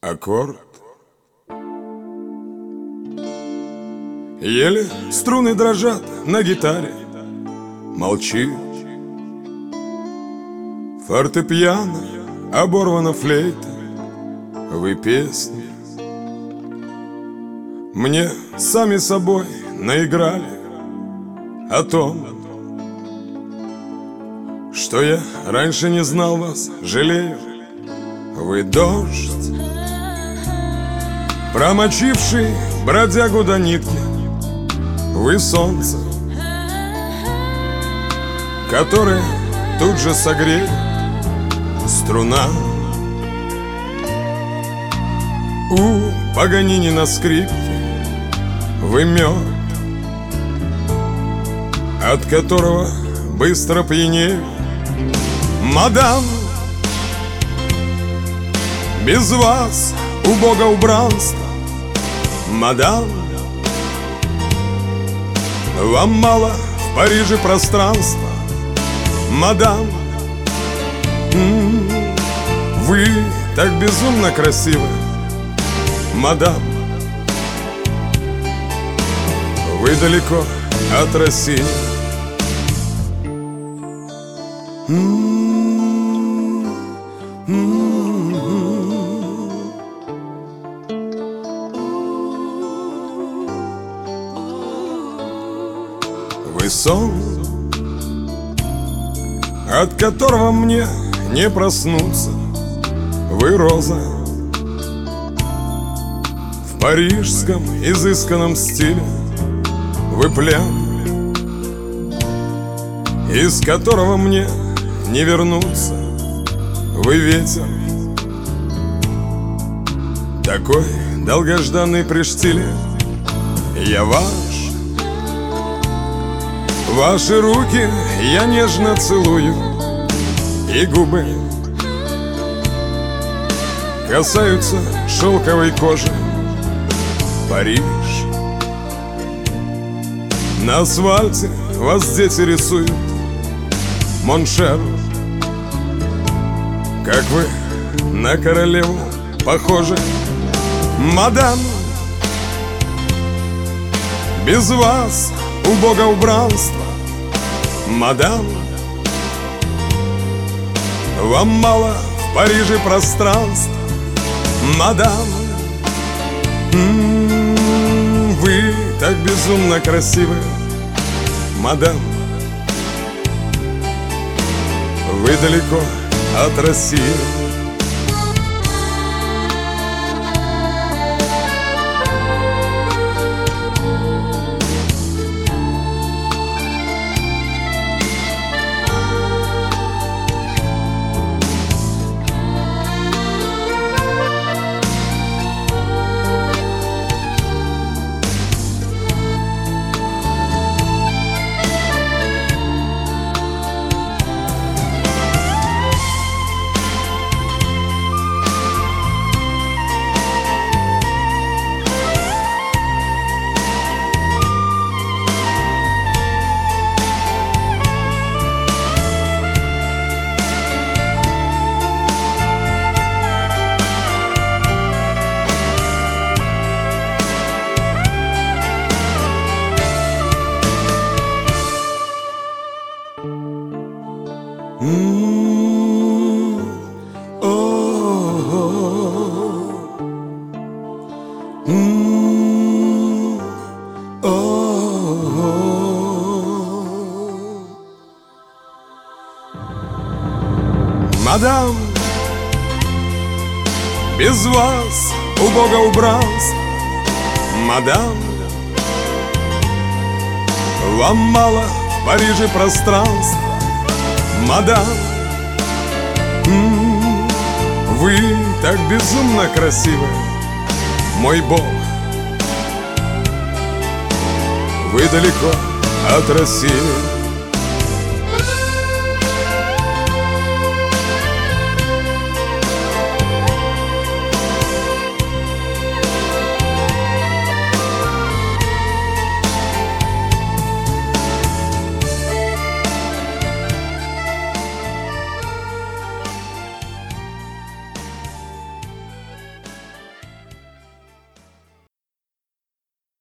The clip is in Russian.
Аккорд. Еле струны дрожат на гитаре, молчит фортепиано, оборвана флейта. Вы песни мне сами собой наиграли о том, что я раньше не знал вас, жалею. Вы дождь, промочивший бродягу до нитки. Вы солнце, которое тут же согреет струна. У Паганини на скрипке. Вы мед, от которого быстро пьянею. Мадам, без вас убого убранства. Мадам, вам мало в Париже пространства. Мадам, вы так безумно красивы. Мадам, вы далеко от России. Вы сон, от которого мне не проснуться. Вы роза в парижском изысканном стиле. Вы плен, из которого мне не вернуться. Вы ветер, такой долгожданный при штиле. Я ваш, ваши руки я нежно целую, и губы касаются шелковой кожи. Париж, на асфальте вас дети рисуют. Моншер, как вы на королеву похожи. Мадам, без вас убого убранства. Мадам, вам мало в Париже пространства. Мадам, вы так безумно красивы. Мадам, вы далеко от России. Мадам, без вас убого убранства. Мадам, вам мало в Париже пространства. Мадам, вы так безумно красивы. Мой Бог, вы далеко от России.